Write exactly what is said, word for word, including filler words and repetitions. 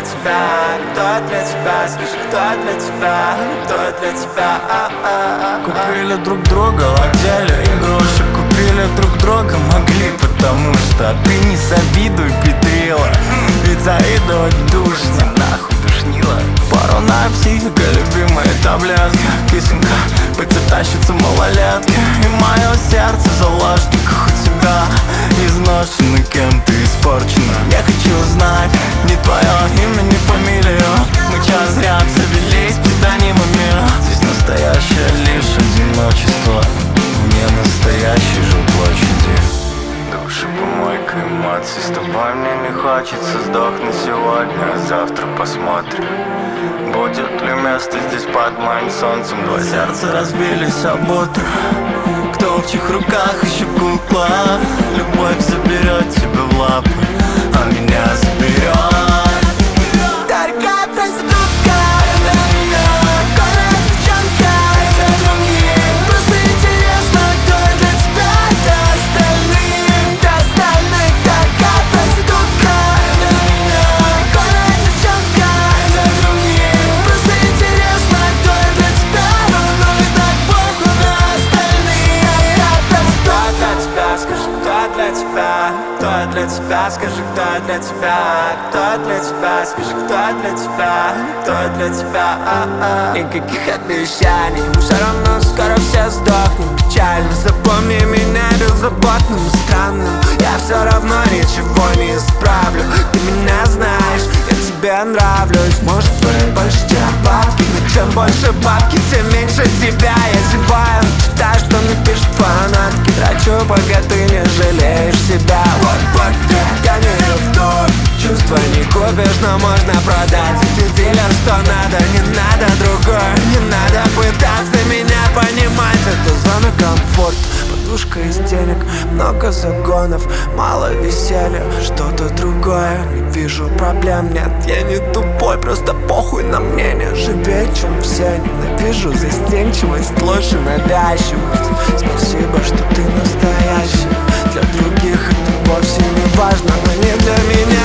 тебя, кто для тебя, скажи, кто для тебя, кто для тебя. Купили друг друга, ладели игрушек, купили друг друга, могли, потому что ты не завидуй, педрила, ведь завидовать душно, нахуй душнила. Пару на психика, любимая таблетка, кисонька, пойти тащится малолетки, и мое сердце в заложниках у тебя изношено, кем-то испорчено. Я хочу знать не твое имя, не фамилию, мы час зря обзавелись псевдонимами. Здесь настоящее лишь одиночество, вне настоящей жилплощади. Души, помойка эмоций, с тобой мне не хочется сдохнуть сегодня, а завтра посмотрим, будет ли место здесь под моим солнцем. Два сердца разбились об утро, кто в чьих руках еще кукла. Любовь заберет тебя в лапы, а меня заберет Дорогая проститутка, это меня, горная девчонка, это другие. Просто интересно, кто для тебя, до остальных, до остальных. Дорогая проститутка, это меня, горная девчонка, это другие. Просто интересно, кто для тебя, но и так похуй на остальных. Кто для тебя, скажи, кто для тебя, кто для тебя, скажи, кто для тебя, кто для тебя, скажи, кто для тебя, кто для тебя. Никаких обещаний, мы все равно скоро все сдохнем. Печально, запомни меня беззаботным и странным. Я все равно ничего не исправлю. Ты меня знаешь, я тебе нравлюсь. Может быть больше, чем бабки, но чем больше бабки, тем меньше тебя. Я зеваю, читаю, что напишут фанатки. Трачу, пока ты не жалеешь себя. Вот, вот, я не ревную. Чувства не купишь, но можно продать. Ты дилер, что надо, не надо другое. Не надо пытаться меня понимать. Это зона комфорта, подушка из денег, много загонов, мало веселья, что-то другое. Не вижу проблем, нет, я не тупой, просто похуй на мнение. Живее, чем все, ненавижу застенчивость, ложь и навязчивость. Спасибо, что ты настоящий. Для других это вовсе не важно, но не для меня.